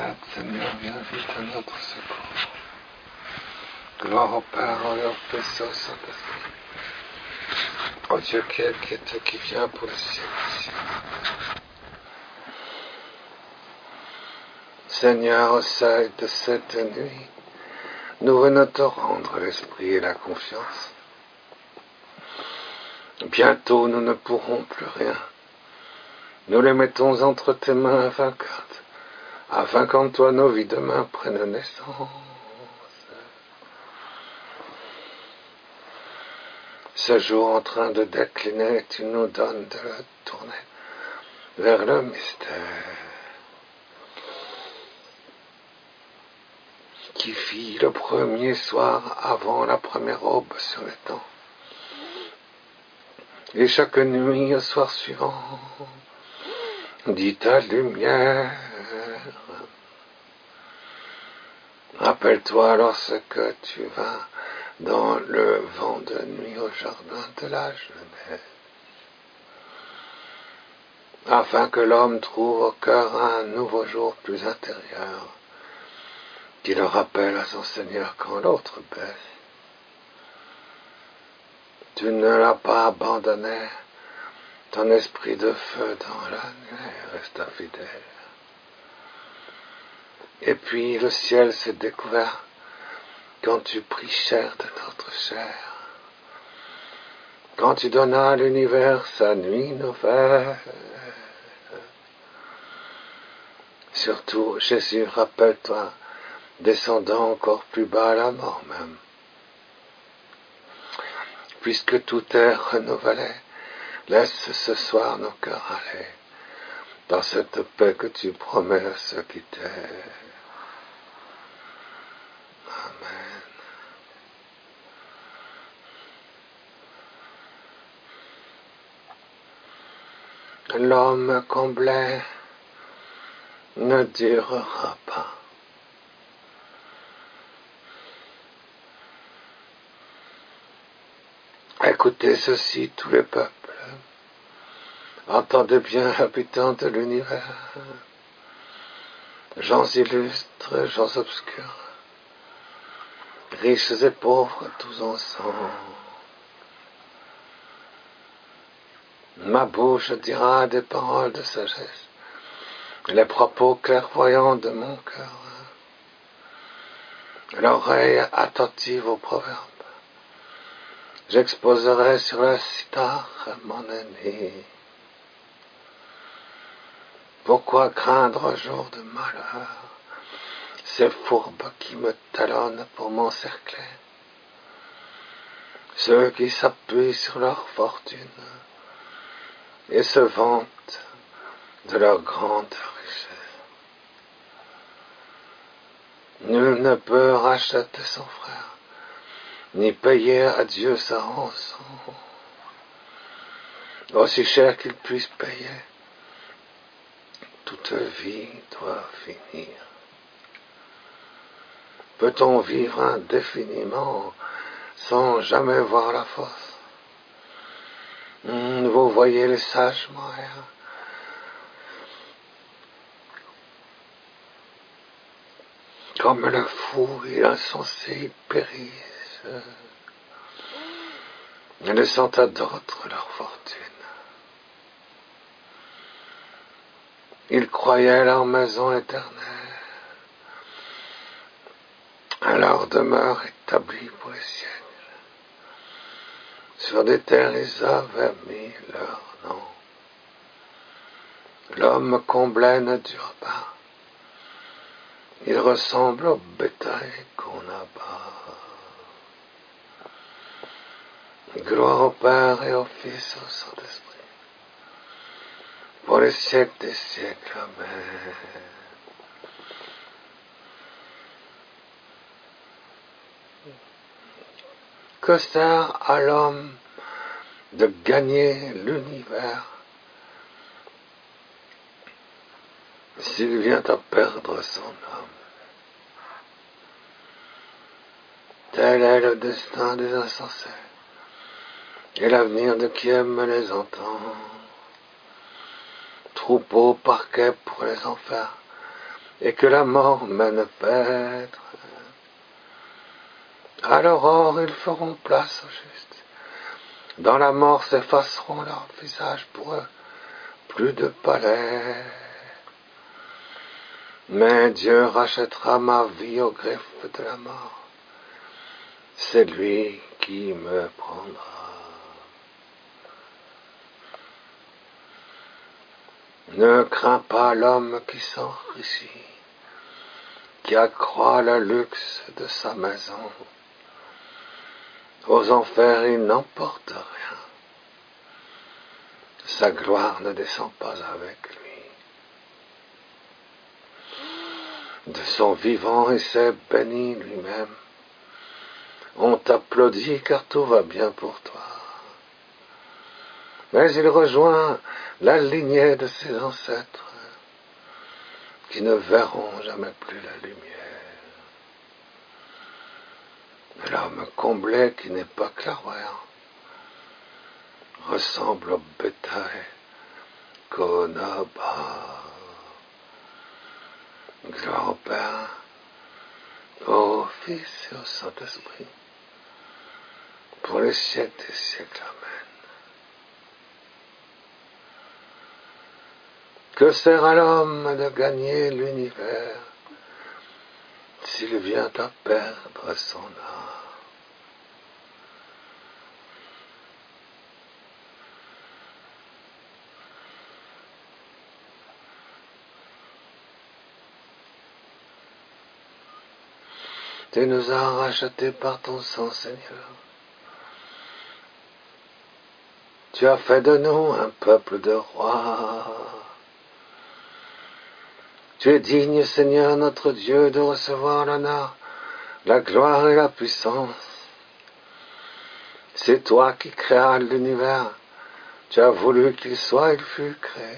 malades, Seigneur, viens vite à notre secours. Gloire au Père, au Fils et au Saint-Esprit. Ô Dieu qui est, qui vient pour le siècle. Seigneur, au seuil de cette nuit, nous venons te rendre l'esprit et la confiance. Bientôt, nous ne pourrons plus rien. Nous les mettons entre tes mains vacantes, afin qu'en toi nos vies demain prennent naissance. Ce jour en train de décliner, tu nous donnes de le tourner vers le mystère qui fit le premier soir avant la première aube sur les temps. Et chaque nuit au soir suivant, dit ta lumière. Rappelle-toi lorsque tu vas dans le vent de nuit au jardin de la jeunesse, afin que l'homme trouve au cœur un nouveau jour plus intérieur, qui le rappelle à son Seigneur quand l'autre baisse. Tu ne l'as pas abandonné, ton esprit de feu dans la nuit resta fidèle. Et puis le ciel s'est découvert quand tu pris chair de notre chair, quand tu donnas à l'univers sa nuit nouvelle. Surtout, Jésus, rappelle-toi, descendant encore plus bas à la mort même. Puisque tout est renouvelé, laisse ce soir nos cœurs aller dans cette paix que tu promets à ceux qui t'aiment. Amen. L'homme comblé ne durera pas. Écoutez ceci, tous les peuples. Entendez bien, habitants de l'univers. Gens illustres, gens obscurs, riches et pauvres, tous ensemble. Ma bouche dira des paroles de sagesse, les propos clairvoyants de mon cœur, l'oreille attentive aux proverbes. J'exposerai sur la cithare mon ennemi. Pourquoi craindre un jour de malheur, ces fourbes qui me talonnent pour m'encercler, ceux qui s'appuient sur leur fortune et se vantent de leur grande richesse. Nul ne peut racheter son frère, ni payer à Dieu sa rançon, aussi cher qu'il puisse payer. Toute vie doit finir. Peut-on vivre indéfiniment sans jamais voir la fosse? Vous voyez les sages mourir. Comme le fou et l'insensé, ils périssent, laissant à d'autres leur fortune. Ils croyaient leur maison éternelle, à leur demeure établie pour les siècles. Sur des terres, ils avaient mis leur nom. L'homme comblé ne dure pas. Il ressemble au bétail qu'on abat. Gloire au Père et au Fils et au Saint-Esprit, pour les siècles des siècles. Amen. Que sert à l'homme de gagner l'univers s'il vient à perdre son âme? Tel est le destin des insensés et l'avenir de qui aime les entendre. Troupeau parquet pour les enfers, et que la mort mène paître. À l'aurore, ils feront place aux justes. Dans la mort s'effaceront leurs visages pour eux, plus de palais. Mais Dieu rachètera ma vie au greffe de la mort. C'est lui qui me prendra. Ne crains pas l'homme qui s'enrichit, qui accroît le luxe de sa maison. Aux enfers, il n'emporte rien. Sa gloire ne descend pas avec lui. De son vivant, il s'est béni lui-même. On t'applaudit car tout va bien pour toi. Mais il rejoint la lignée de ses ancêtres qui ne verront jamais plus la lumière. L'homme comblé qui n'est pas clairvoyant ressemble au bétail qu'on abat. Gloire au Père, au Fils et au Saint-Esprit, pour les siècles des siècles. Amen. Que sert à l'homme de gagner l'univers s'il vient à perdre son âme? Tu nous as rachetés par ton sang, Seigneur. Tu as fait de nous un peuple de rois. Tu es digne, Seigneur, notre Dieu, de recevoir l'honneur, la gloire et la puissance. C'est toi qui créas l'univers. Tu as voulu qu'il soit, il fut créé.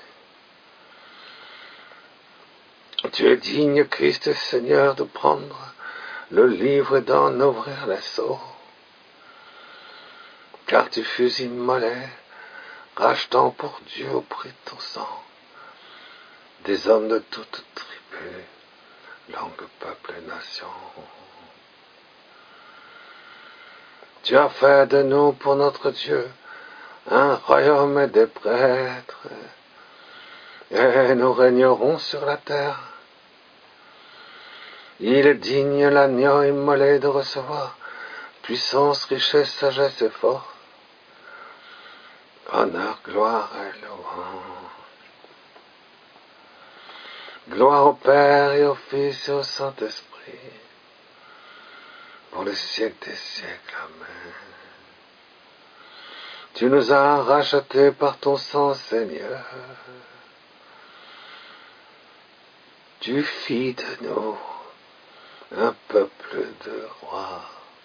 Tu es digne, Christ Seigneur, de prendre le livre et d'en ouvrir les sceaux. Car tu fus immolé, rachetant pour Dieu au prix de ton sang des hommes de toutes tribus, langues, peuples et nations. Tu as fait de nous pour notre Dieu un royaume et des prêtres, et nous régnerons sur la terre. Il est digne l'agneau immolé de recevoir puissance, richesse, sagesse et force, honneur, gloire et louange. Gloire au Père et au Fils et au Saint-Esprit, pour les siècles des siècles. Amen. Tu nous as rachetés par ton sang, Seigneur. Tu fis de nous un peuple de rois.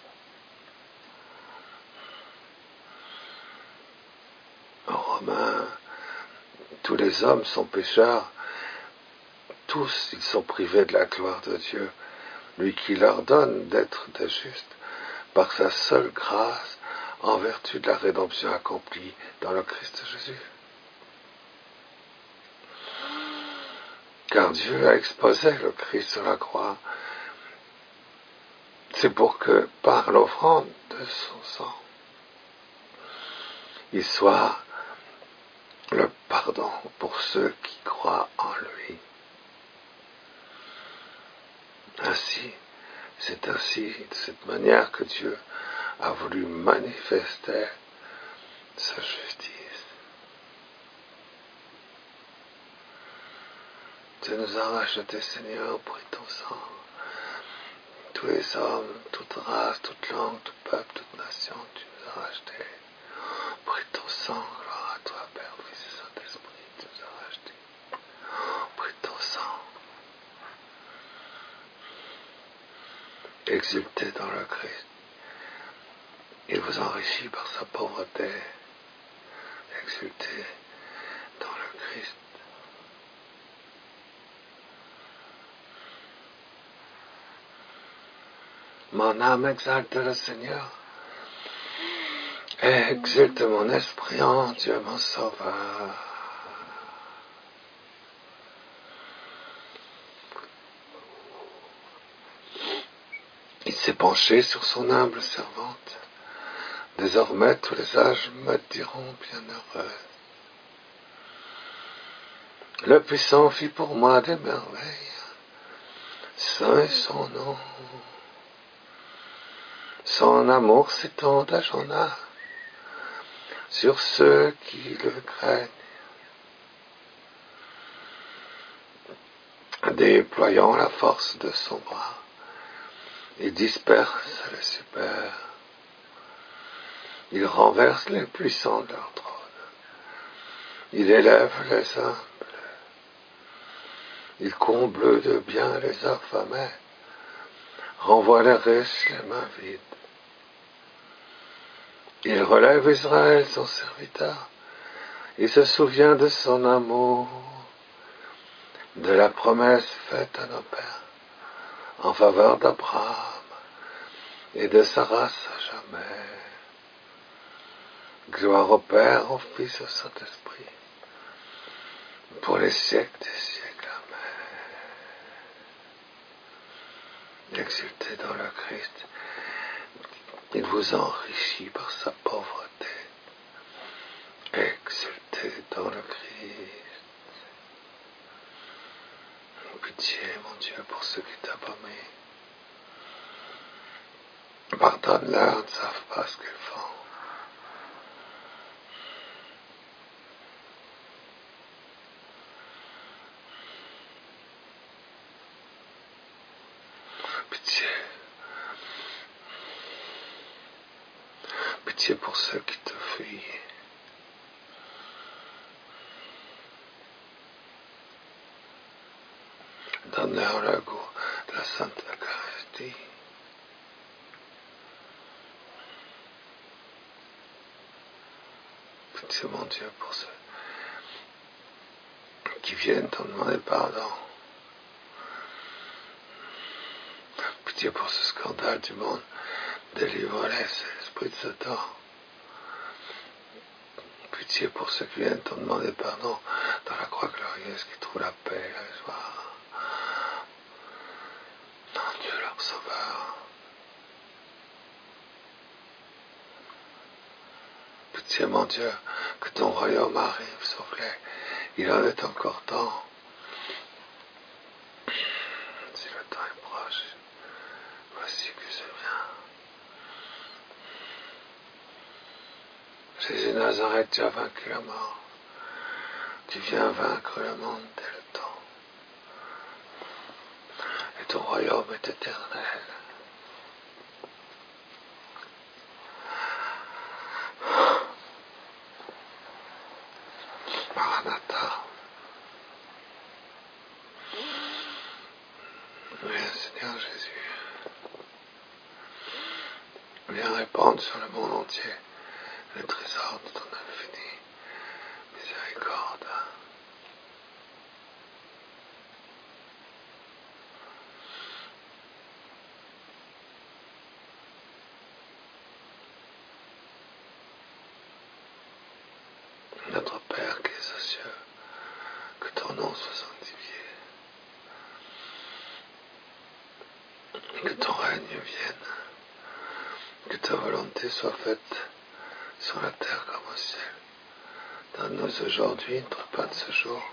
En Romains, tous les hommes sont pécheurs, tous ils sont privés de la gloire de Dieu, lui qui leur donne d'être des justes par sa seule grâce en vertu de la rédemption accomplie dans le Christ Jésus. Car Dieu a exposé le Christ sur la croix. C'est pour que, par l'offrande de son sang, il soit le pardon pour ceux qui croient en lui. Ainsi, c'est ainsi, de cette manière que Dieu a voulu manifester sa justice. Tu nous as rachetés, Seigneur, au prix de ton sang. Tous les hommes, toute race, toute langue, tout peuple, toute nation, tu nous as rachetés. Au prix de ton sang, gloire à toi, Père, Fils et Saint-Esprit, tu nous as rachetés. Au prix de ton sang. Exultez dans le Christ. Il vous enrichit par sa pauvreté. Exultez dans le Christ. Mon âme exalte le Seigneur. Et exulte mon esprit en Dieu mon Sauveur. Il s'est penché sur son humble servante. Désormais tous les âges me diront bienheureuse. Le puissant fit pour moi des merveilles. Saint est son nom. Son amour s'étend d'âge en âge sur ceux qui le craignent. Déployant la force de son bras, il disperse les super. Il renverse les puissants de leur trône. Il élève les humbles. Il comble de bien les affamés. Renvoie les riches les mains vides. Il relève Israël, son serviteur. Il se souvient de son amour, de la promesse faite à nos pères, en faveur d'Abraham et de sa race à jamais. Gloire au Père, au Fils, au Saint-Esprit, pour les siècles des siècles. Amen. Exultez dans le Christ. Il vous enrichit par sa pauvreté. Exultez dans le Christ. Pitié, mon Dieu, pour ceux qui t'abomment. Pardonne-leur, ils ne savent pas ce qu'ils font. Pitié. Pitié pour ceux qui te fuient. Donne-leur le goût de la Sainte Eucharistie. Pitié, mon Dieu, pour ceux qui viennent t'en demander pardon. Pitié pour ce scandale du monde. Délivre-les, l'esprit de Satan. Pitié pour ceux qui viennent t'en demander pardon dans la croix glorieuse, qui trouvent la paix, la joie. Non, Dieu leur sauveur. Pitié, mon Dieu, que ton royaume arrive, sauve-les. Il en est encore temps. Si le temps est proche, voici que je viens. Jésus Nazareth, tu as vaincu la mort. Tu viens vaincre le monde dès le temps. Et ton royaume est éternel. Maranatha. Viens, Seigneur Jésus. Viens répandre sur le monde entier le trésor de ton infini miséricorde. Notre Père qui es aux cieux, que ton nom soit sanctifié, que ton règne vienne, que ta volonté soit faite sur la terre comme au ciel. Donne-nous aujourd'hui notre pain de ce jour.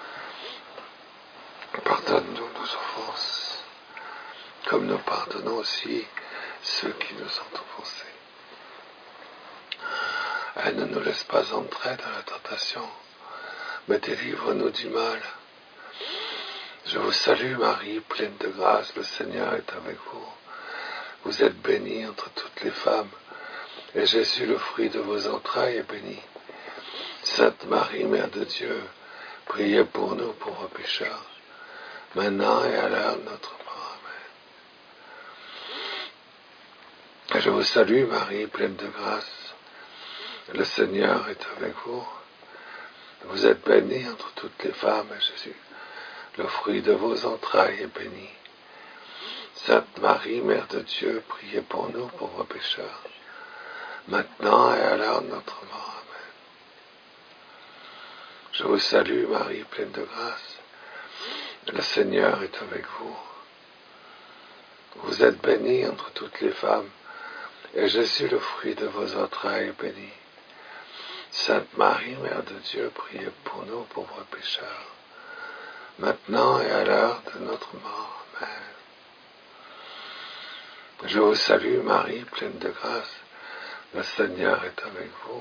Pardonne-nous nos offenses, comme nous pardonnons aussi ceux qui nous ont offensés. Et ne nous laisse pas entrer dans la tentation, mais délivre-nous du mal. Je vous salue Marie, pleine de grâce, le Seigneur est avec vous. Vous êtes bénie entre toutes les femmes, et Jésus, le fruit de vos entrailles, est béni. Sainte Marie, Mère de Dieu, priez pour nous pauvres pécheurs, maintenant et à l'heure de notre mort. Amen. Je vous salue Marie, pleine de grâce, le Seigneur est avec vous. Vous êtes bénie entre toutes les femmes, et Jésus, le fruit de vos entrailles, est béni. Sainte Marie, Mère de Dieu, priez pour nous pauvres pécheurs, maintenant et à l'heure de notre mort. Amen. Je vous salue Marie, pleine de grâce, le Seigneur est avec vous. Vous êtes bénie entre toutes les femmes, et Jésus, le fruit de vos entrailles, est béni. Sainte Marie, Mère de Dieu, priez pour nous pauvres pécheurs, maintenant et à l'heure de notre mort. Amen. Je vous salue Marie, pleine de grâce, le Seigneur est avec vous.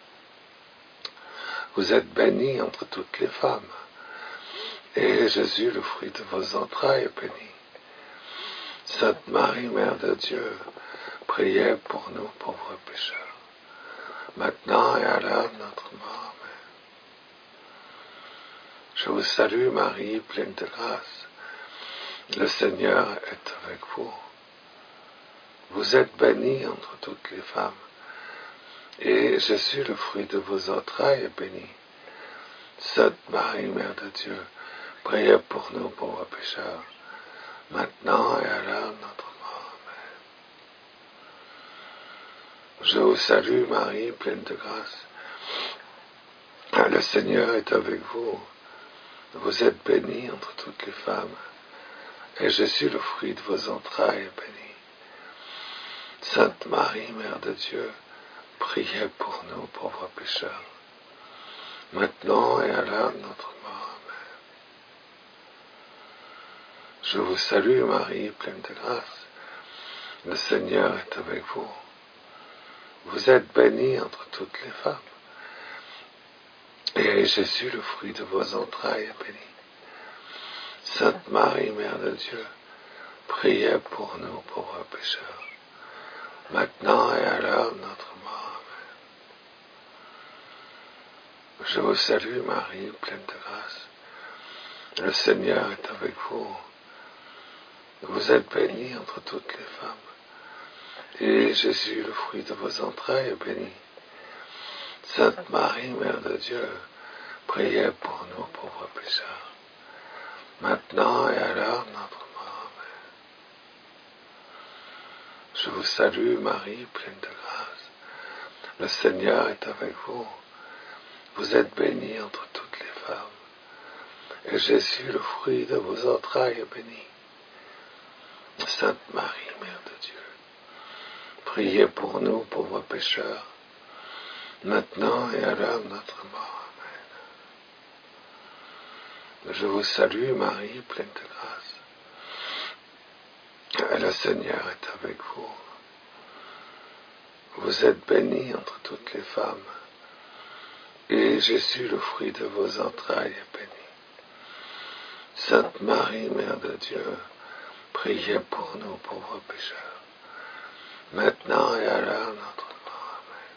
Vous êtes bénie entre toutes les femmes, et Jésus, le fruit de vos entrailles, est béni. Sainte Marie, Mère de Dieu, priez pour nous pauvres pécheurs, maintenant et à l'heure de notre mort. Amen. Je vous salue Marie, pleine de grâce, le Seigneur est avec vous. Vous êtes bénie entre toutes les femmes, et Jésus, le fruit de vos entrailles, est béni. Sainte Marie, Mère de Dieu, priez pour nous pauvres pécheurs, maintenant et à l'heure de notre mort. Amen. Je vous salue Marie, pleine de grâce. Le Seigneur est avec vous. Vous êtes bénie entre toutes les femmes, et Jésus, le fruit de vos entrailles, est béni. Sainte Marie, Mère de Dieu, priez pour nous pauvres pécheurs, maintenant et à l'heure de notre mort. Amen. Je vous salue Marie, pleine de grâce. Le Seigneur est avec vous. Vous êtes bénie entre toutes les femmes, et Jésus, le fruit de vos entrailles, est béni. Sainte Marie, Mère de Dieu, priez pour nous pauvres pécheurs, maintenant et à l'heure de notre mort. Amen. Je vous salue Marie, pleine de grâce. Le Seigneur est avec vous. Vous êtes bénie entre toutes les femmes, et Jésus, le fruit de vos entrailles, est béni. Sainte Marie, Mère de Dieu, priez pour nous pauvres pécheurs, maintenant et à l'heure de notre mort. Amen. Je vous salue Marie, pleine de grâce. Le Seigneur est avec vous. Vous êtes bénie entre toutes les femmes, et Jésus, le fruit de vos entrailles, est béni. Sainte Marie, Mère de Dieu, priez pour nous pauvres pécheurs, maintenant et à l'heure de notre mort. Amen. Je vous salue Marie, pleine de grâce. Le Seigneur est avec vous. Vous êtes bénie entre toutes les femmes, et Jésus, le fruit de vos entrailles, est béni. Sainte Marie, Mère de Dieu, priez pour nous pauvres pécheurs, maintenant et à l'heure de notre mort. Amen.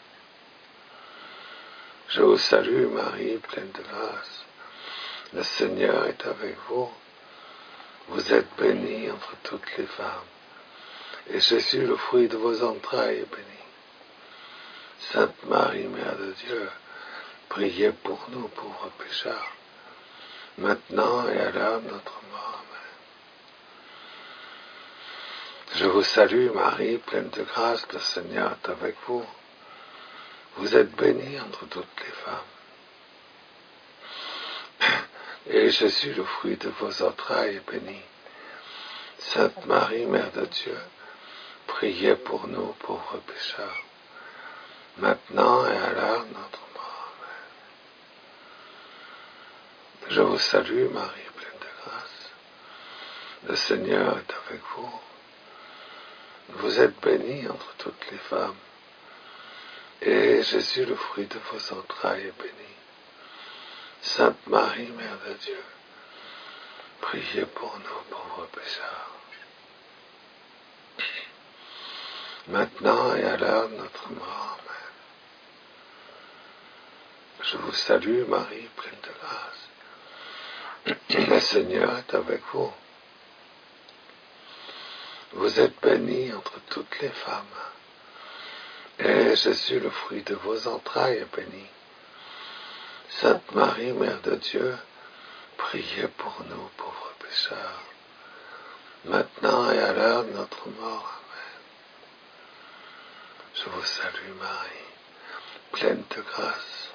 Je vous salue Marie, pleine de grâce. Le Seigneur est avec vous. Vous êtes bénie entre toutes les femmes, et Jésus, le fruit de vos entrailles, est béni. Sainte Marie, Mère de Dieu, priez pour nous pauvres pécheurs, maintenant et à l'heure de notre mort. Amen. Je vous salue Marie, pleine de grâce, le Seigneur est avec vous. Vous êtes bénie entre toutes les femmes, et Jésus, le fruit de vos entrailles, est béni. Sainte Marie, Mère de Dieu, priez pour nous pauvres pécheurs, maintenant et à l'heure de notre mort. Amen. Je vous salue Marie, pleine de grâce. Le Seigneur est avec vous. Vous êtes bénie entre toutes les femmes, et Jésus, le fruit de vos entrailles, est béni. Sainte Marie, Mère de Dieu, priez pour nous pauvres pécheurs, maintenant et à l'heure de notre mort. Amen. Je vous salue Marie, pleine de grâce. Le Seigneur est avec vous. Vous êtes bénie entre toutes les femmes, et Jésus, le fruit de vos entrailles, est béni. Sainte Marie, Mère de Dieu, priez pour nous pauvres pécheurs, maintenant et à l'heure de notre mort. Amen. Je vous salue Marie, pleine de grâce.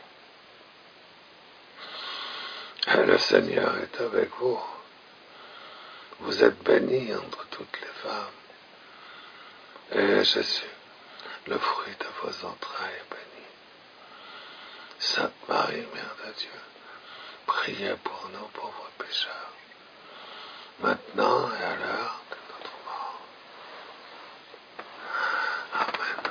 Le Seigneur est avec vous. Vous êtes bénie entre toutes les femmes, Et Jésus, le fruit de vos entrailles est béni. Sainte Marie, Mère de Dieu, priez pour nous pauvres pécheurs, maintenant et à l'heure de notre mort. Amen.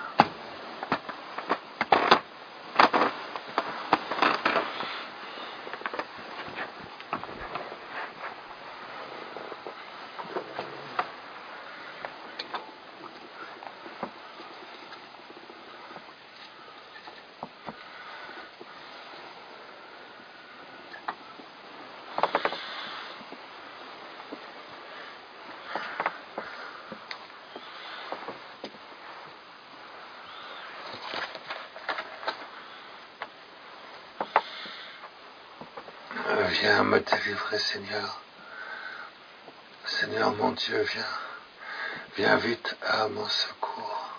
Viens me délivrer, Seigneur. Seigneur mon Dieu, viens vite à mon secours.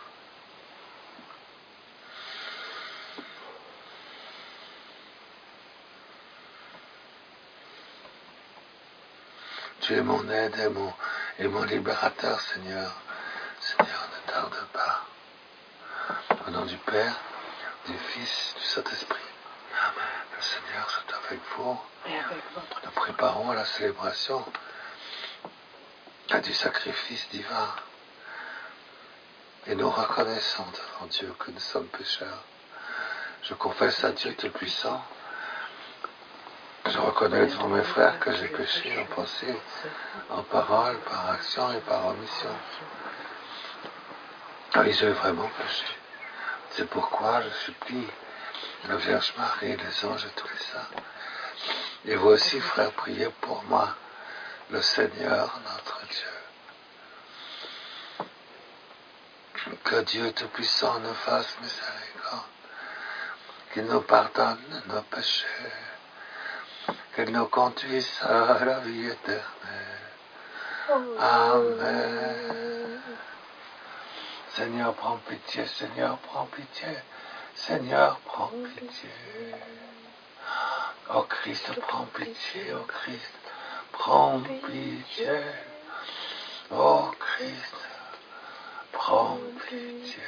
Tu es mon aide et mon libérateur, Seigneur. Seigneur, ne tarde pas. Au nom du Père, du Fils, du Saint-Esprit. Amen. Le Seigneur soit avec vous. Et avec votre. Nous préparons la célébration du sacrifice divin. Et nous reconnaissons devant Dieu que nous sommes pécheurs. Je confesse à Dieu Tout-Puissant. Je reconnais devant mes frères que j'ai péché en pensée, en parole, par action et par omission. Oui, j'ai vraiment péché. C'est pourquoi je supplie la Vierge Marie, les anges et tous les saints. Et vous aussi, frères, priez pour moi, le Seigneur, notre Dieu. Que Dieu Tout-Puissant nous fasse miséricorde, qu'il nous pardonne nos péchés, qu'il nous conduise à la vie éternelle. Amen. Seigneur, prends pitié, Seigneur, prends pitié, Seigneur, prends pitié. Ô Christ, prends pitié, ô Christ, prends pitié. Ô Christ, prends pitié.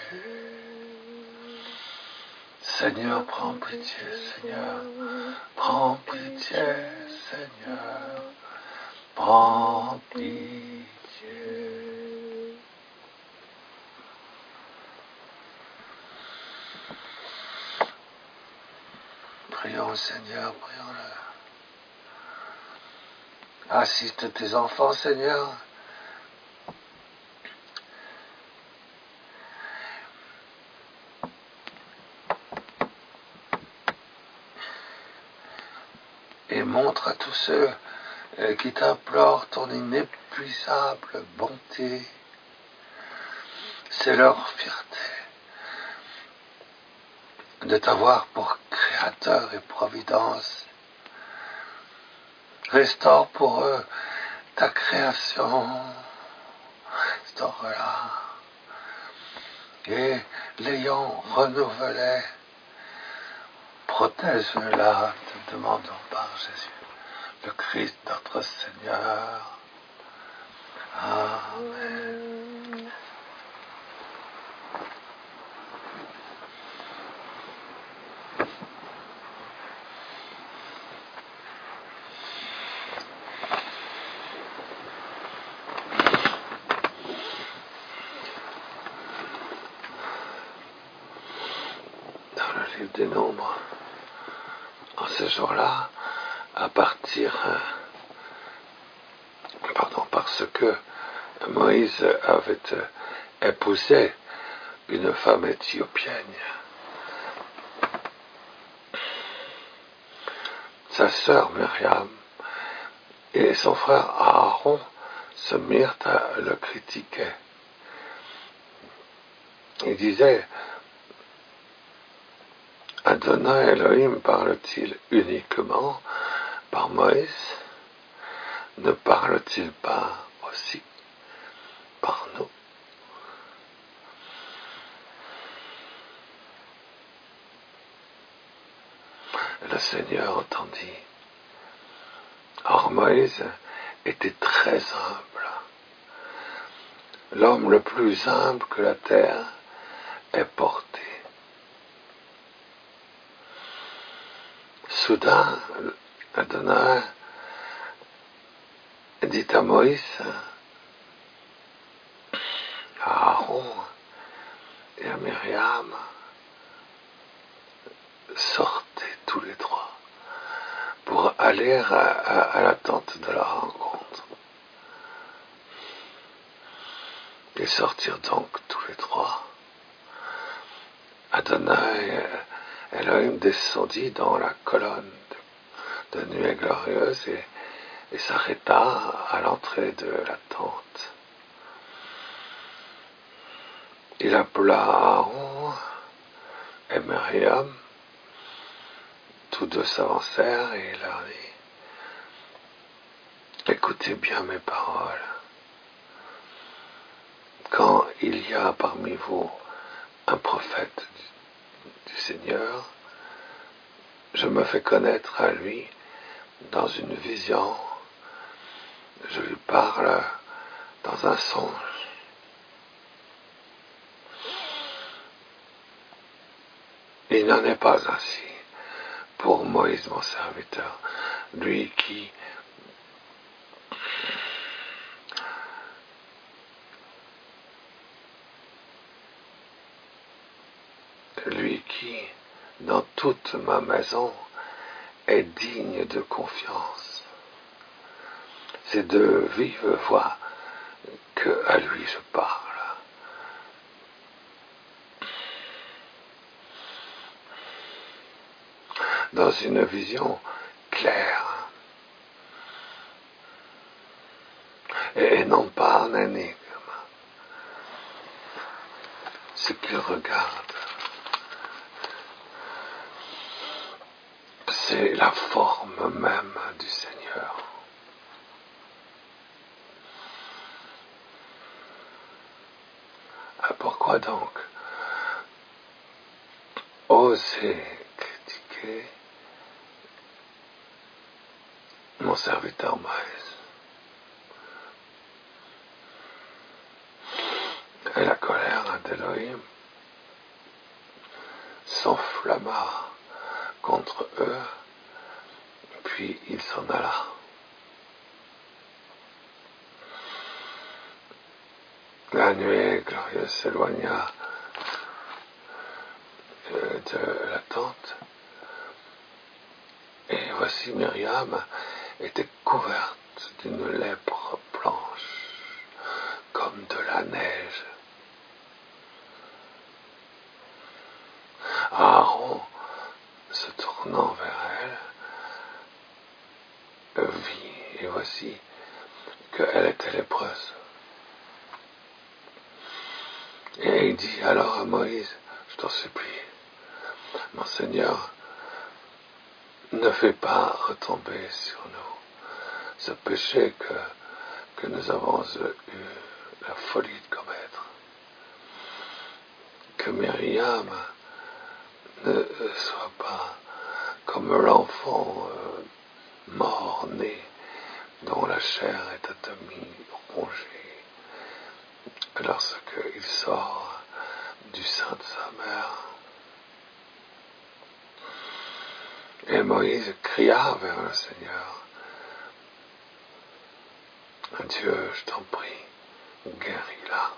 Seigneur, prends pitié, Seigneur, prends pitié, Seigneur, prends pitié. Prions, Seigneur, prions-le. Assiste tes enfants, Seigneur. Et montre à tous ceux qui t'implorent ton inépuisable bonté. C'est leur fierté de t'avoir pour Créateur et Providence. Restaure pour eux ta création. Restaure-la. Et l'ayant renouvelée, protège-la, te demandons par Jésus, le Christ notre Seigneur. Amen. Dans le livre des Nombres, en ce jour-là, à partir, parce que Moïse avait épousé une femme éthiopienne, sa sœur Myriam et son frère Aaron se mirent à le critiquer. Ils disaient: Adonai Elohim parle-t-il uniquement par Moïse? Ne parle-t-il pas aussi par nous? Le Seigneur entendit. Or Moïse était très humble, l'homme le plus humble que la terre ait porté. Soudain, Adonai dit à Moïse, à Aaron et à Myriam, sortez tous les trois pour aller à la tente de la rencontre. Ils sortirent donc tous les trois. Adonai, Elohim descendit dans la colonne de nuée glorieuse et s'arrêta à l'entrée de la tente. Il appela Aaron et Myriam, tous deux s'avancèrent et il leur dit, écoutez bien mes paroles. Quand il y a parmi vous un prophète du Seigneur, je me fais connaître à lui dans une vision, je lui parle dans un songe. Il n'en est pas ainsi pour Moïse mon serviteur, lui qui dans toute ma maison est digne de confiance. C'est de vive voix que à lui je parle. Dans une vision claire et non pas en énigme. Ce qu'il regarde, c'est la forme même du Seigneur. Pourquoi donc oser critiquer mon serviteur Moïse? Et la colère d'Élohim s'enflamma contre eux, puis il s'en alla. La nuée glorieuse s'éloigna de la tente, et voici Myriam était couverte d'une lèpre blanche, comme de la neige. Aaron, se tournant vers elle, vit, et voici qu'elle était lépreuse. Et il dit alors à Moïse, je t'en supplie, mon Seigneur, ne fais pas retomber sur nous ce péché que nous avons eu la folie de commettre. Que Myriam ne soit pas comme l'enfant mort-né dont la chair est à demi rongée lorsqu'il sort du sein de sa mère. Et Moïse cria vers le Seigneur, Dieu, je t'en prie, guéris-la.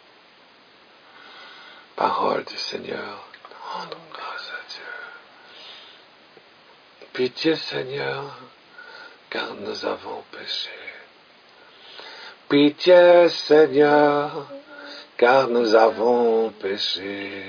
Parole du Seigneur, rendons grâce à Dieu. Pitié Seigneur, car nous avons péché. Pitié Seigneur, car nous avons péché.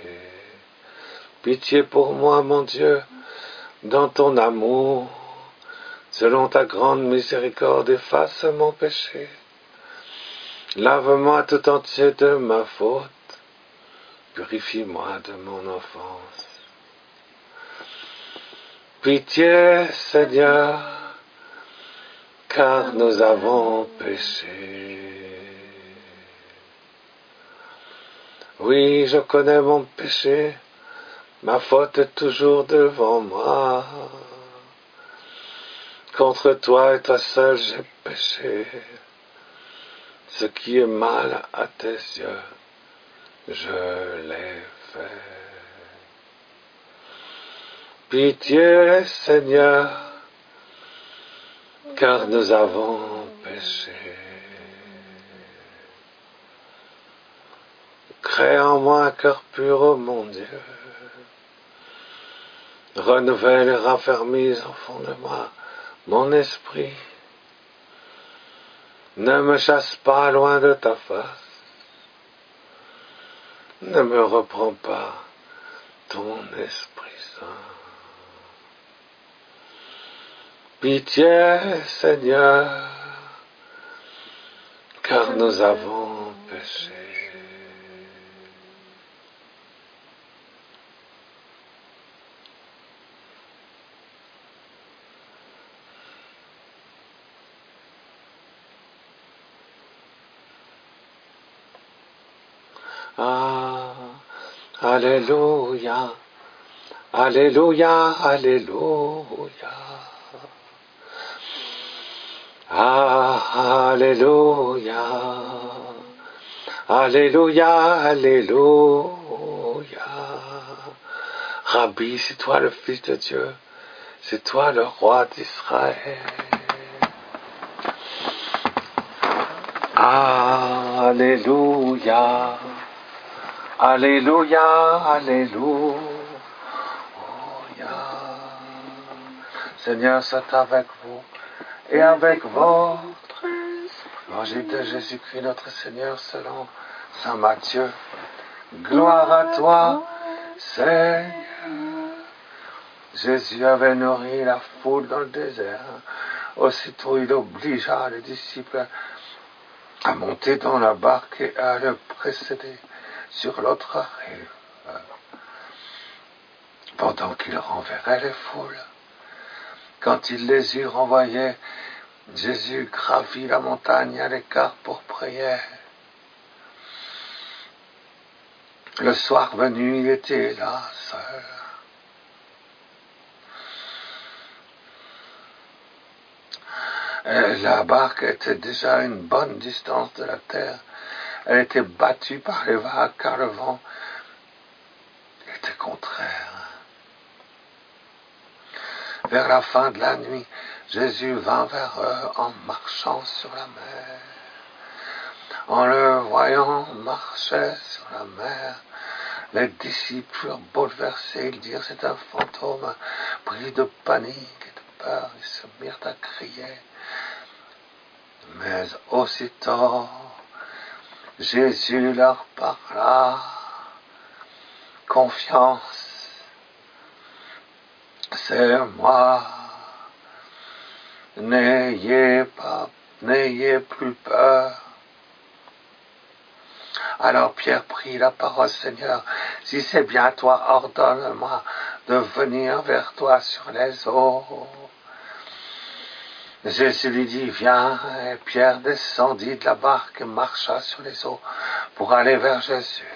Pitié pour moi, mon Dieu, dans ton amour, selon ta grande miséricorde, efface mon péché. Lave-moi tout entier de ma faute, purifie-moi de mon offense. Pitié, Seigneur, car nous avons péché. Oui, je connais mon péché, ma faute est toujours devant moi. Contre toi et toi seul j'ai péché. Ce qui est mal à tes yeux, je l'ai fait. Pitié, Seigneur, car nous avons péché. Crée en moi un cœur pur, ô mon Dieu. Renouvelle et raffermis au fond de moi mon esprit. Ne me chasse pas loin de ta face. Ne me reprends pas ton Esprit Saint. Pitié, Seigneur, car nous avons péché. Ah, Alléluia, Alléluia, Alléluia. Ah, Alléluia, Alléluia, Alléluia. Rabbi, c'est toi le Fils de Dieu, c'est toi le roi d'Israël. Alléluia, Alléluia, Alléluia. Seigneur, c'est avec vous et avec votre Évangile de Jésus-Christ notre Seigneur selon Saint Matthieu. Gloire à toi, Seigneur. Jésus avait nourri la foule dans le désert. Aussitôt il obligea les disciples à monter dans la barque et à le précéder sur l'autre rive, pendant qu'il renverrait les foules. Quand il les eut renvoyés, Jésus gravit la montagne à l'écart pour prier. Le soir venu, il était là, seul. Et la barque était déjà à une bonne distance de la terre. Elle était battue par les vagues, car le vent était contraire. Vers la fin de la nuit, Jésus vint vers eux en marchant sur la mer. En le voyant marcher sur la mer, les disciples furent bouleversés. Ils dirent, c'est un fantôme. Pris de panique et de peur, ils se mirent à crier. Mais aussitôt, Jésus leur parla. Confiance, c'est moi. N'ayez plus peur. Alors Pierre prit la parole, Seigneur, si c'est bien toi, ordonne-moi de venir vers toi sur les eaux. Jésus lui dit, viens, et Pierre descendit de la barque et marcha sur les eaux pour aller vers Jésus.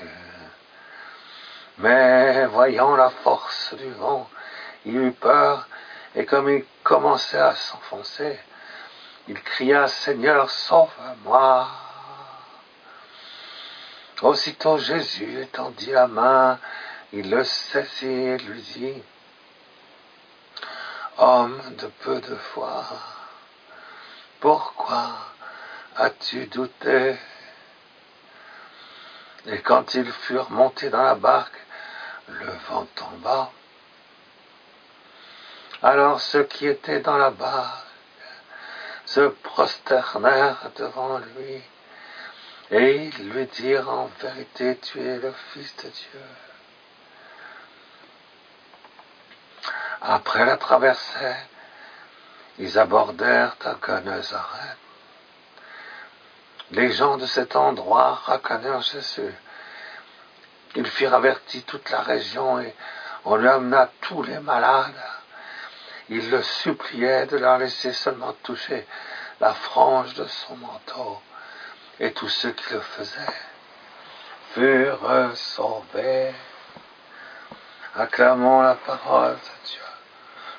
Mais voyant la force du vent, il eut peur, et comme il commençait à s'enfoncer, il cria, Seigneur, sauve-moi. Aussitôt Jésus étendit la main, il le saisit et lui dit, homme de peu de foi, pourquoi as-tu douté? Et quand ils furent montés dans la barque, le vent tomba. Alors ceux qui étaient dans la barque se prosternèrent devant lui, et ils lui dirent, en vérité, tu es le Fils de Dieu. Après la traversée, ils abordèrent à Gennesaret. Les gens de cet endroit reconnurent Jésus. Ils firent avertir toute la région et on lui amena tous les malades. Ils le suppliaient de leur laisser seulement toucher la frange de son manteau. Et tous ceux qui le faisaient furent sauvés. Acclamons la parole de Dieu.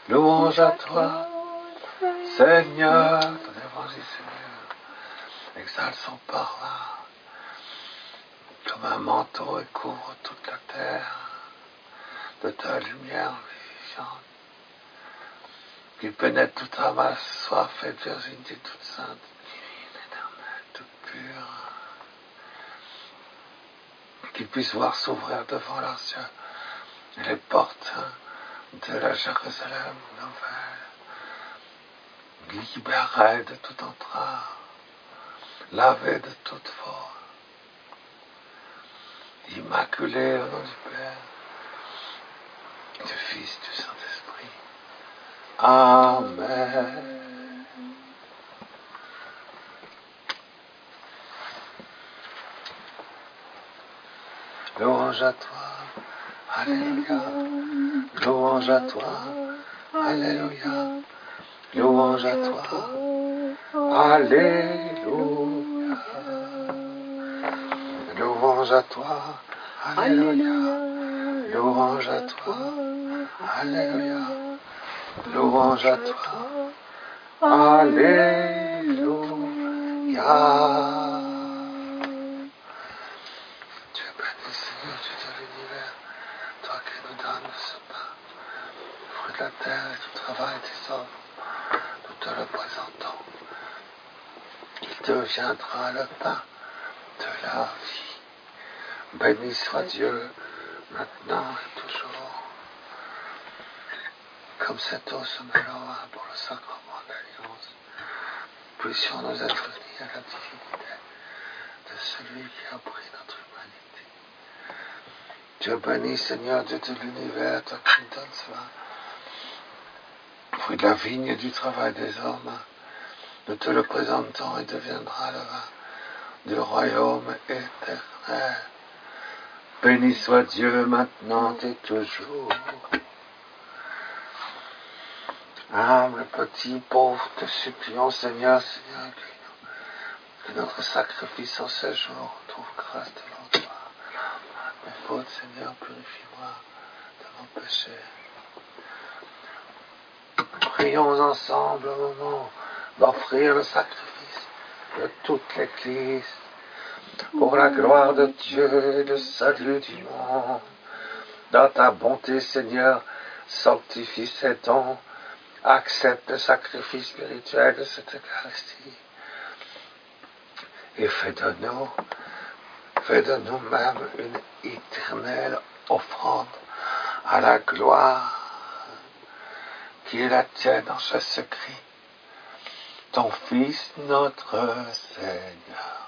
Louange à toi, Seigneur, ton évangile, Seigneur. exhale son parfum comme un manteau et couvre toute la terre de ta lumière vivifiante, qui pénètre toute âme assoiffée de virginité toute sainte, divine, éternelle, toute pure, qu'ils puissent voir s'ouvrir devant leurs yeux les portes de la Jérusalem nouvelle, libérée de toute entrave, lavée de toute faute, immaculée au nom du Père, du Fils, du Saint-Esprit. Amen. Louange à toi, alléluia. Louange à toi, alléluia. Louange à toi, alléluia. Louange à toi, alléluia. Louange à toi, alléluia. Louange à toi, alléluia. Dieu béni, Seigneur, Dieu de l'univers, toi qui nous donnes ce pain, fruit de la terre et du travail des hommes, nous te le présentons. Il deviendra le pain de la vie. Béni soit Dieu, maintenant et toujours. Comme cette eau se mêle au vin pour le sacrement de l'alliance, puissions nous être unis à la divinité de celui qui a pris notre humanité. Dieu béni, Seigneur, Dieu de l'univers, toi qui nous donnes ce vin, fruit de la vigne et du travail des hommes, nous te le présentons et deviendra le vin du royaume éternel. Béni soit Dieu maintenant et toujours. Humble, petit, pauvre, te supplions, Seigneur, que notre sacrifice en ce jour trouve grâce devant toi. Mes fautes, Seigneur, purifie-moi de mon péché. Prions ensemble au moment d'offrir le sacrifice de toute l'Église pour la gloire de Dieu et le salut du monde. Dans ta bonté, Seigneur, sanctifie ces dons. Accepte le sacrifice spirituel de cette Eucharistie et fais de nous-mêmes une éternelle offrande à la gloire qui est la tienne en Jésus-Christ, ton Fils, notre Seigneur.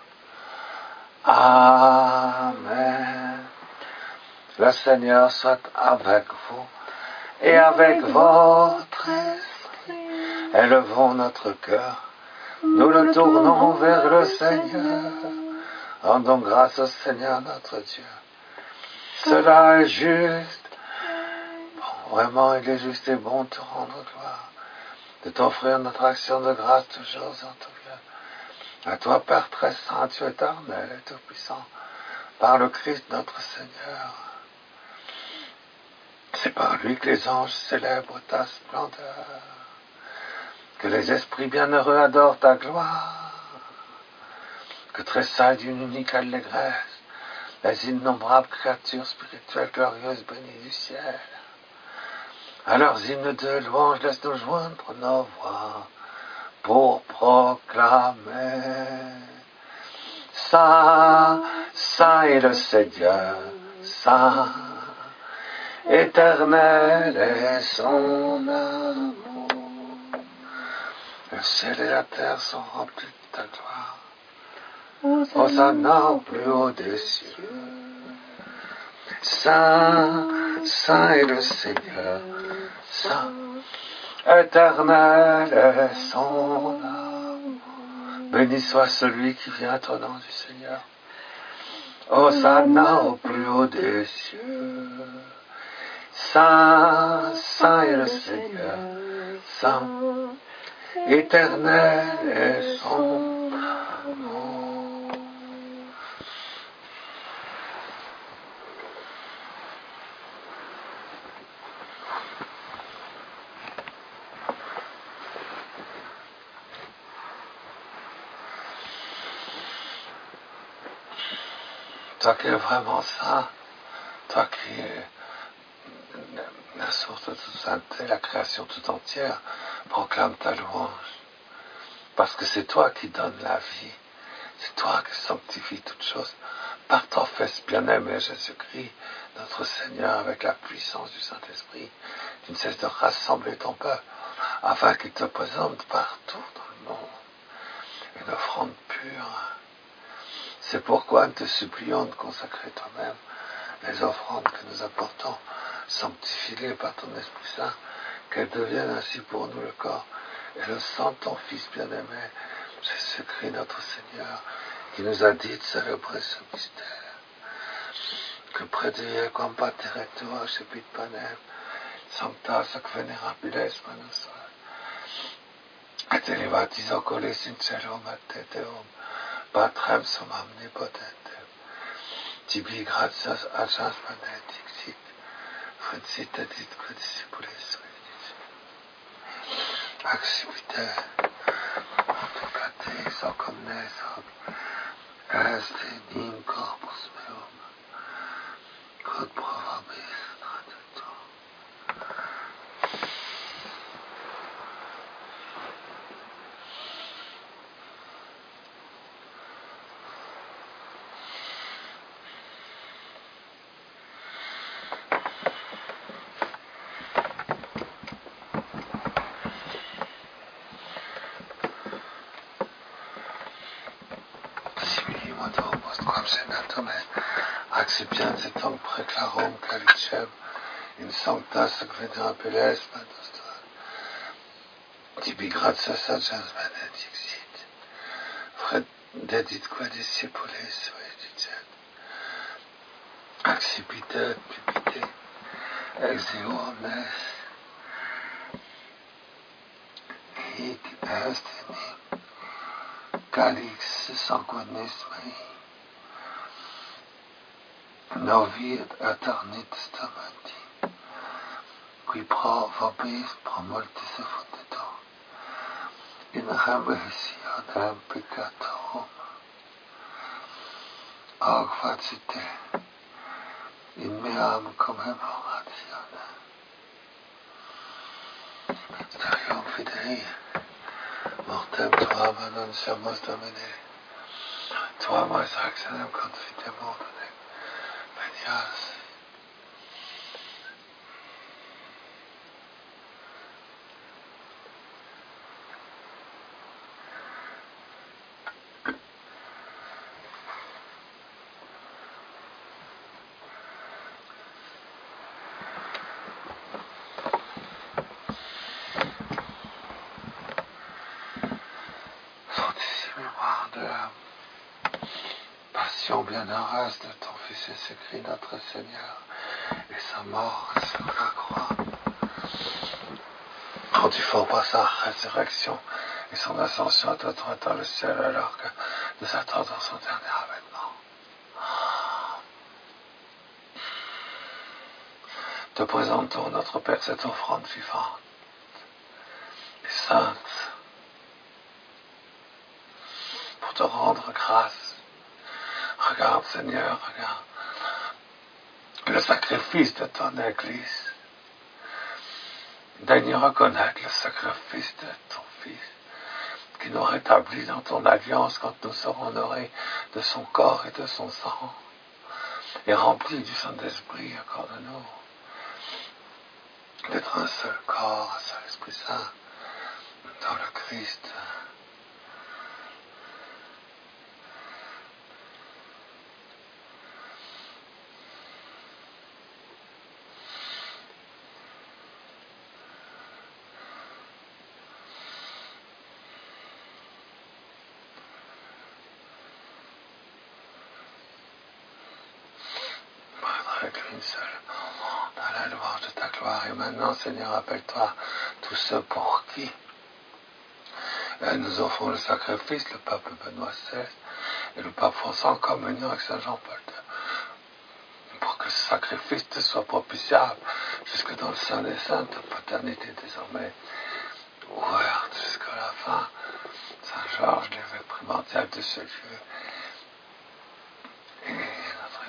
Amen. Le Seigneur soit avec vous et avec votre esprit. Élevons notre cœur, nous le tournons vers le Seigneur. Rendons grâce au Seigneur notre Dieu. Cela est juste. Bon, vraiment, il est juste et bon de te rendre gloire, de t'offrir notre action de grâce toujours en tout lieu. À toi, Père très saint, Dieu éternel et tout-puissant, par le Christ notre Seigneur. C'est par lui que les anges célèbrent ta splendeur, que les esprits bienheureux adorent ta gloire, que tressaillent d'une unique allégresse les innombrables créatures spirituelles glorieuses bénies du ciel. À leurs hymnes de louange, laisse-nous joindre nos voix pour proclamer: Saint, Saint est le Seigneur, Saint, éternel est son amour. Le ciel et la terre sont remplis de ta gloire. Hosanna au plus haut des cieux. Saint, Saint est le Seigneur, Saint, éternel est son amour. Béni soit celui qui vient au nom du Seigneur. Hosanna au plus haut des cieux. Saint, Saint est le Seigneur, Saint, éternel est son amour. Toi qui es vraiment saint, toi qui es la source de toute sainteté, la création tout entière, proclame ta louange. Parce que c'est toi qui donnes la vie. C'est toi qui sanctifies toutes choses. Par ton Fils bien-aimé Jésus-Christ, notre Seigneur, avec la puissance du Saint-Esprit, tu ne cesses de rassembler ton peuple, afin qu'il te présente partout dans le monde une offrande pure. C'est pourquoi nous te supplions de consacrer toi-même les offrandes que nous apportons, sanctifie-les par ton Esprit Saint, qu'elles deviennent ainsi pour nous le corps et le sang de ton Fils bien-aimé, Jésus-Christ notre Seigneur, qui nous a dit de célébrer ce mystère. Que predie quam pater tua cepit panem, sancta sac venerabilis manus, et elevatis oculis in celum et te Deum, Patrem sum omnipotentem, tibi gratias agens benedictit, fricit et dit discipulis accipite, autocate, soc omnes hoc, est in corpus meum, quod probabis traditur. Quam senatum accipiens et tam preclarum calicem in sancta sac venerabilis manus tibi gratias agens benedictit, deditque discipulis dicet, accipitet pipite ex eo omnes, hic est in calix sanguinis mei, novi et aeternit testamenti, qui pro vobis pro multis effunditur, in remissionem peccatorum, hoc facite in meam commemoratione. Triumphi Dei, mortem tuam annunciamus Domine, tuam resurrectionem confitemur Domine, venias. Mémoire de la passion bienheureuse de ton Fils Jésus-Christ notre Seigneur et sa mort sur la croix, rendu fort par sa résurrection et son ascension à ta droite dans le ciel, alors que nous attendons son dernier avènement. Te présentons, notre Père, cette offrande vivante et sainte pour te rendre grâce. Regarde, Seigneur, regarde le sacrifice de ton Église. Daigne reconnaître le sacrifice de ton Fils, qui nous rétablit dans ton alliance quand nous serons honorés de son corps et de son sang, et remplis du Saint-Esprit, accorde-nous d'être un seul corps, un seul Esprit Saint, dans le Christ. Avec une seule, dans la louange de ta gloire. Et maintenant, Seigneur, appelle-toi tous ceux pour qui nous offrons le sacrifice, le pape Benoît XVI et le pape François en communion avec Saint Jean-Paul II, pour que ce sacrifice te soit propitiable jusque dans le Saint des Saints, ta paternité désormais ouverte jusqu'à la fin. Saint Georges, l'évêque primordial de ce lieu, et notre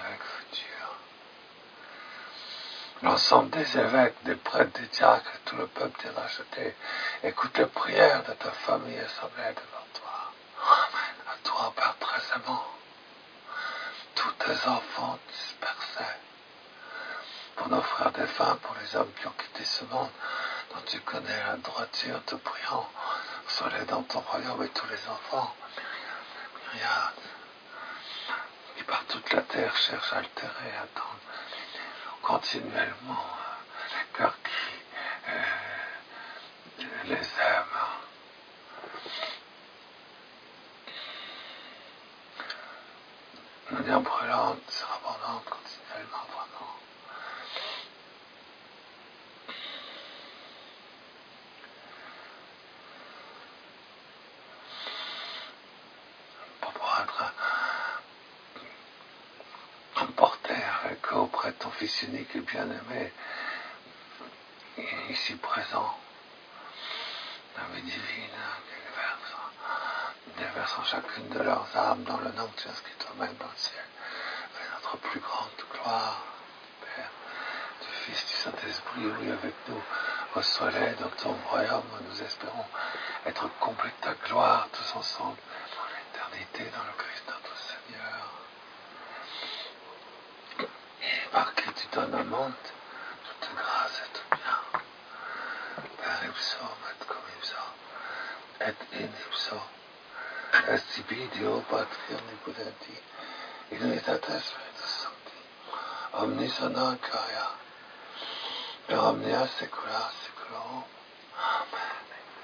l'ensemble des évêques, des prêtres, des diacres, et tout le peuple t'est racheté. Écoute les prières de ta famille assemblée devant toi. Amen. À toi, Père très aimant, tous tes enfants dispersés, pour nos frères défunts, pour les hommes qui ont quitté ce monde, dont tu connais la droiture, te priant, sois-les dans ton royaume et tous les enfants, myriades, qui par toute la terre cherchent à altérer, à attendre continuellement les cœurs qui les aiment. Manière brûlante, surabondante, continuellement, vraiment. Pour pouvoir être emporté avec eux auprès de ton Fils unique et bien-aimé, ici présent, la vie divine, déversant chacune de leurs âmes dans le nom que tu inscris toi-même dans le ciel. Fais notre plus grande gloire, Père, du Fils, du Saint-Esprit, oui, avec nous, reçois-les dans ton royaume, nous espérons être comblés de ta gloire, tous ensemble, pour l'éternité, dans le Christ notre Seigneur. Et par qui tu donnes au monde toute grâce et tout bien. Per ipso, et cum ipso, et in ipso, est tibi Deo Patri omnipotenti, in unitate Spiritus Sancti, omnis honor gloria, per omnia saecula saeculorum. Amen.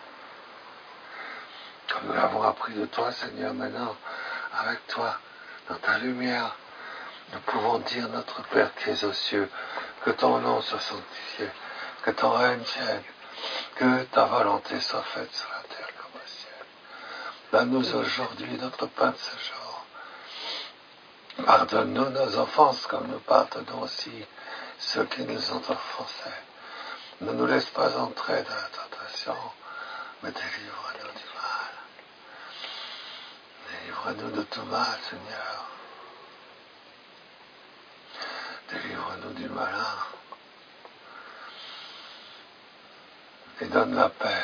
Comme nous l'avons appris de toi, Seigneur, maintenant, avec toi, dans ta lumière, nous pouvons dire, notre Père qui es aux cieux, que ton nom soit sanctifié, que ton règne vienne, que ta volonté soit faite sur la terre comme au ciel. Donne-nous aujourd'hui notre pain de ce jour. Pardonne-nous nos offenses comme nous pardonnons aussi ceux qui nous ont offensés. Ne nous laisse pas entrer dans la tentation, mais délivre-nous du mal. Délivre-nous de tout mal, Seigneur. Délivre-nous du malin. Et donne la paix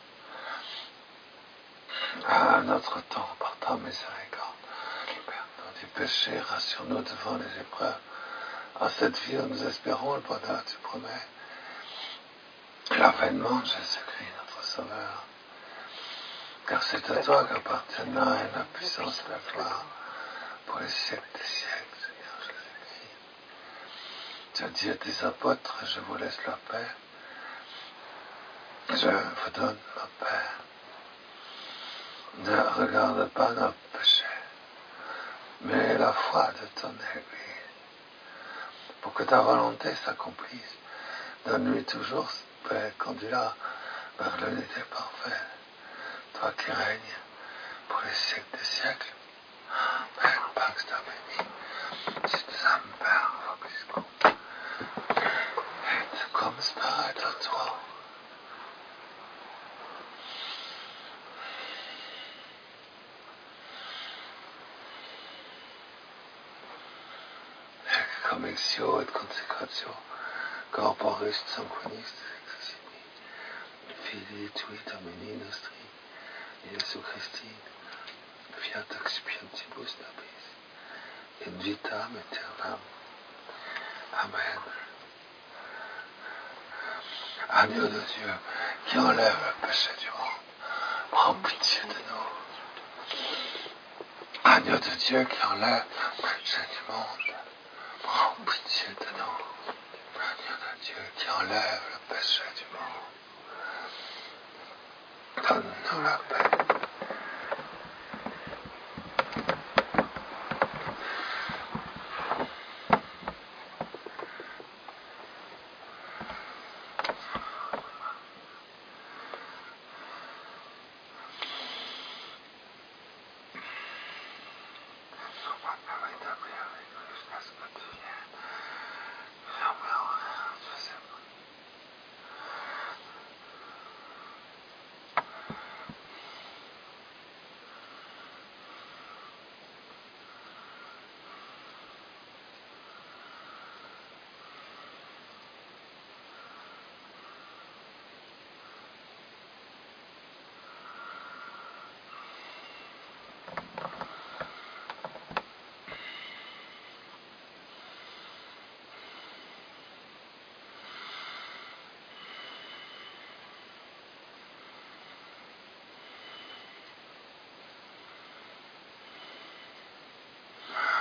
à notre temps par ta miséricorde. Libère-nous du péché, rassure-nous devant les épreuves. En cette vie où nous espérons le bonheur, tu promets. L'avènement de Jésus-Christ, notre Sauveur. Car c'est à toi qu'appartiennent la haine, la puissance et la gloire pour les siècles des siècles, Seigneur Jésus-Christ. Tu as dit à tes apôtres, je vous laisse la paix. Je vous donne ma paix. Ne regarde pas nos péchés, mais la foi de ton Église, pour que ta volonté s'accomplisse. Donne-lui toujours paix, conduis-la vers l'unité parfaite, toi qui règnes pour les siècles des siècles. Père, Pax Domini, sit semper vobiscum, et cum spiritu tuo. Commixio et consecratio, corporis sanguinis exissimi, Filii tui Domini nostri, Iesu Christi, fiat expiantibus nobis, in vitam aeternam. Amen. Agneau de Dieu, qui enlève le péché du monde, prends pitié de nous. Agneau de Dieu, qui enlève le péché du monde, prends pitié de nous. Agneau de Dieu, qui enlève le péché du monde, donne-nous la paix.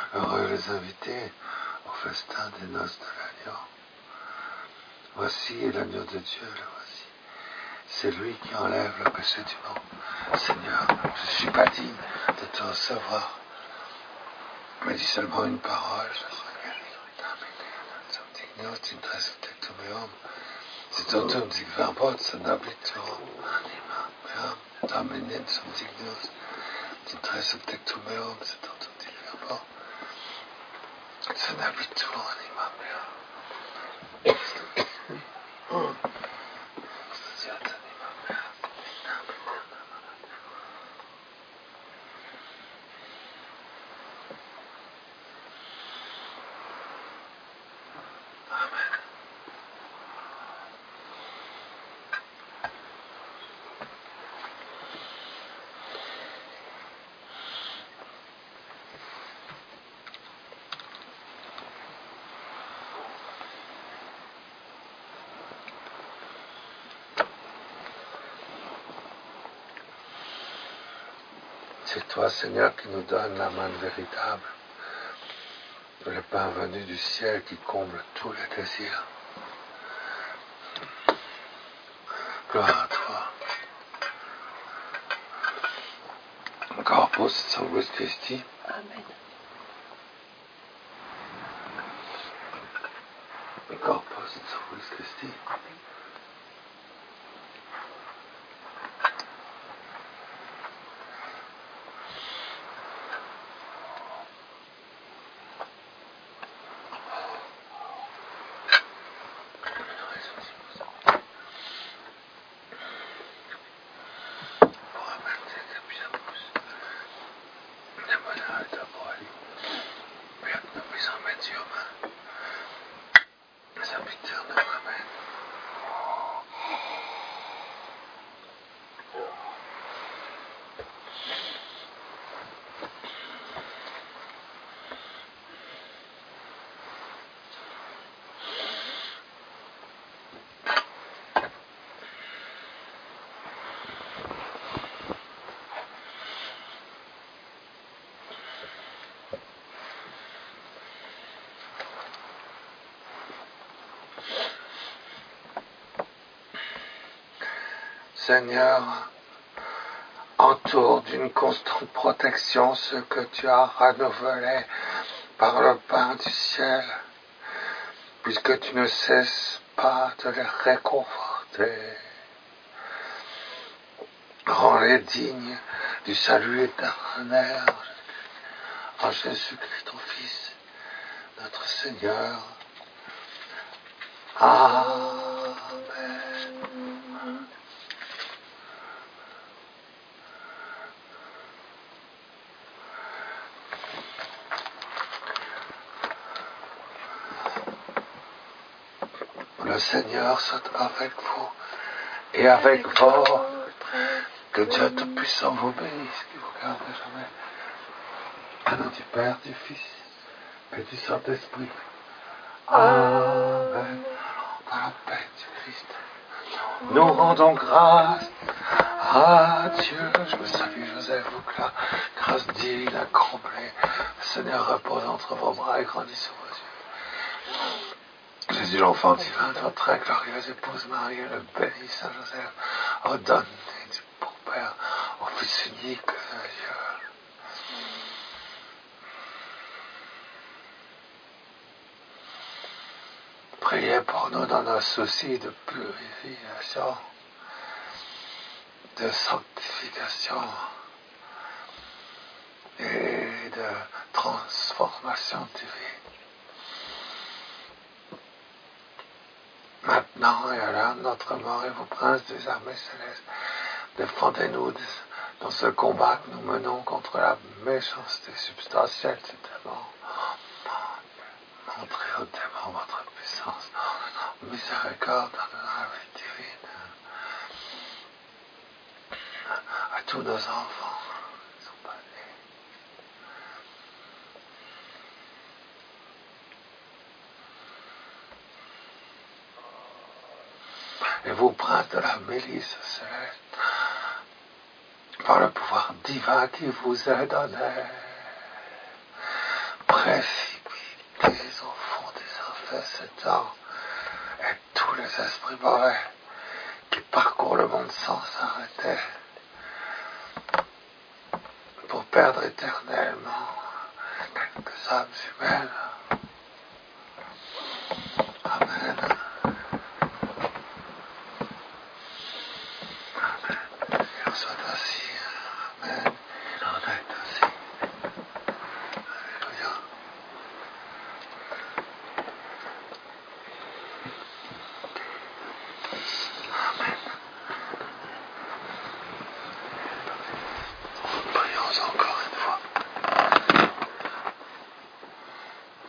Heureux les invités au festin des noces de l'agneau. Voici l'agneau de Dieu, le voici. C'est lui qui enlève le péché du monde. Seigneur, je ne suis pas digne de te recevoir. Mais dis seulement une parole, je serai guéri. Som dignos intresso tectum meum, si totum sic verbot senabitur anima meam, Domine som dignos intresso tectum meum, si totum sic verbot senabitur anima meam. C'est toi, Seigneur, qui nous donne la manne véritable, le pain venu du ciel qui comble tous les désirs. Gloire à toi. Corpus Sanguis Christi. Amen. Corpus Sanguis Christi. Seigneur, entoure d'une constante protection ceux que tu as renouvelés par le pain du ciel, puisque tu ne cesses pas de les réconforter. Rends-les dignes du salut éternel en Jésus-Christ, ton Fils, notre Seigneur. Amen. Le Seigneur soit avec vous et avec votre. Que Dieu Tout-Puissant vous bénisse, qui vous garde jamais. Au nom du Père, du Fils et du Saint-Esprit. Amen. Dans la paix du Christ, nous rendons grâce à Dieu. Je vous salue, Joseph, vous que la grâce divine a comblé. Le Seigneur repose entre vos bras et grandit sur vos yeux. Jésus, l'enfant divin de votre très glorieuse épouse Marie, le béni Saint Joseph, ordonne du bon Père au Fils unique de Dieu. Priez pour nous dans nos soucis de purification, de sanctification et de transformation divine. Maintenant et à l'heure de notre mort, et vous, princes des armées célestes, défendez-nous dans ce combat que nous menons contre la méchanceté substantielle du démon. Montrez au démon votre puissance, miséricorde dans la vie divine, à tous nos enfants qui sont pas nés. Et vous, princes de la milice céleste, par le pouvoir divin qui vous est donné, précipités au fond des surfaces cet homme et tous les esprits mauvais qui parcourent le monde sans s'arrêter pour perdre éternellement quelques âmes humaines. Amen. Amen. Il en soit ainsi. Amen. Il en est ainsi. Alléluia. Amen. Prions encore une fois.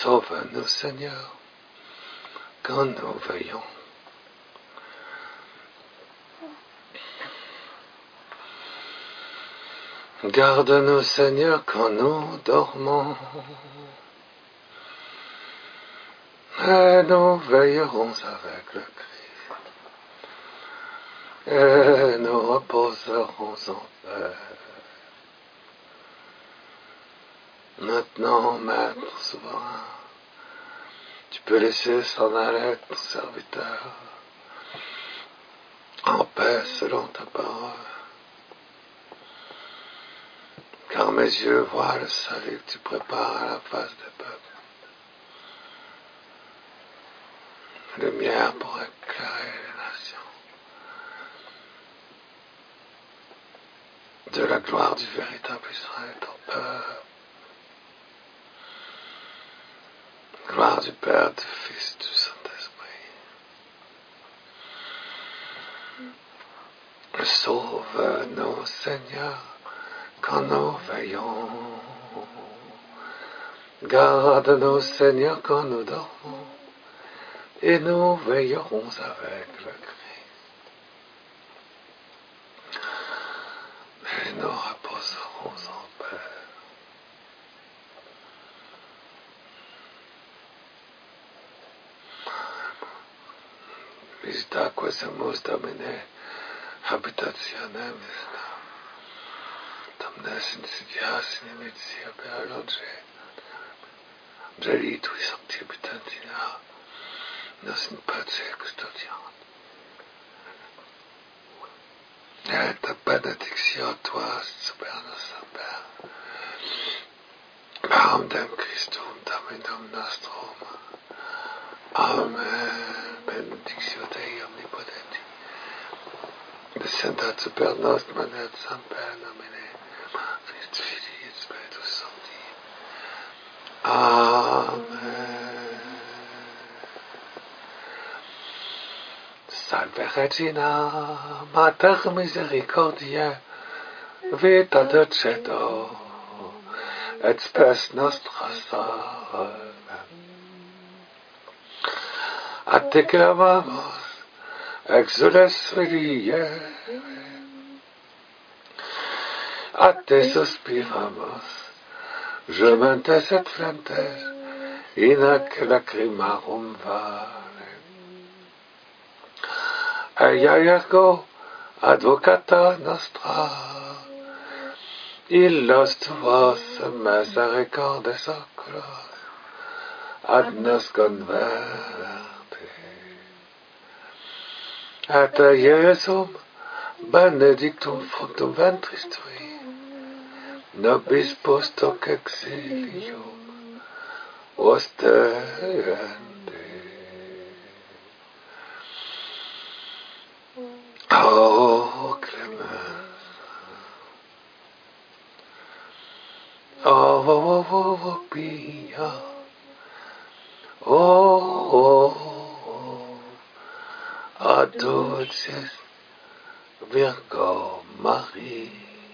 Sauve-nous, Seigneur, quand nous veillons. Garde-nous, Seigneur, quand nous dormons. Et nous veillerons avec le Christ. Et nous reposerons en paix. Maintenant, Maître souverain, tu peux laisser s'en aller ton serviteur en paix selon ta parole. Car mes yeux voient le salut que tu prépares à la face des peuples. Lumière pour éclairer les nations. De la gloire du véritable Israël, ton peuple. Gloire du Père, du Fils, du Saint-Esprit. Sauve-nous, Seigneur, quand nous veillons. Garde-nous, Seigneur, quand nous dormons. Et nous veillerons avec le Christ. Et nous reposerons en paix. Visita quesemus Domine, habitationem visna. Domnes insidias inimitia per longe. Gelitui sancti habitantina. Nos in pace custodiant. Et ta bénédiction, toi, super Saint-Père. Param Christum, Dominum nostrum. Amen. Benedictio Dei omnipotenti. Descendat super nos, manet Saint-Père, nomine Christ Filii et Spiritus Sancti. Amen. Salve Regina, Mater Misericordiae, vita dulcedo, et spes nostra salve. A te clamamos, exules Filii, a te suspiramos, gementes et flentes, in ac lacrimarum vale. Eia ergo, advocata nostra, illos tuos misericordes oculos, ad nos converte. Et Iesum benedictum fructum ventris tui, nobis post hoc exilium, ostende. Oh, clemens. Oh, pia. Oh, dulcis Virgo Maria.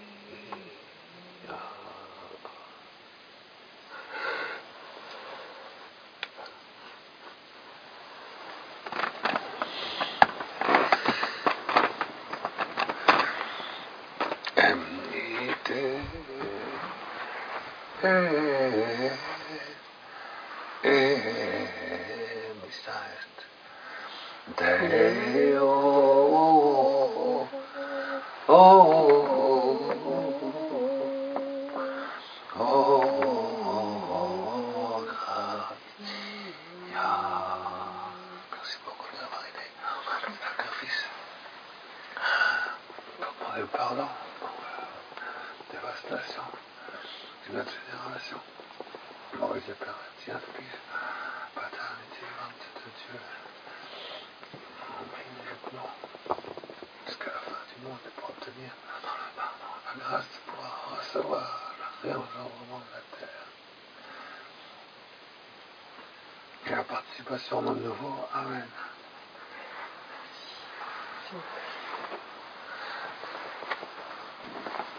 Deo, merci beaucoup de nous avoir aidés. Sacrifice pour demander pardon pour la dévastation de notre génération. Maurice et Père, tiens, fils, paternité vivante de Dieu. Maintenant, jusqu'à la fin du monde, pour obtenir dans le pardon la grâce de pouvoir recevoir le réengendrement de la terre et la participation au monde nouveau. Amen.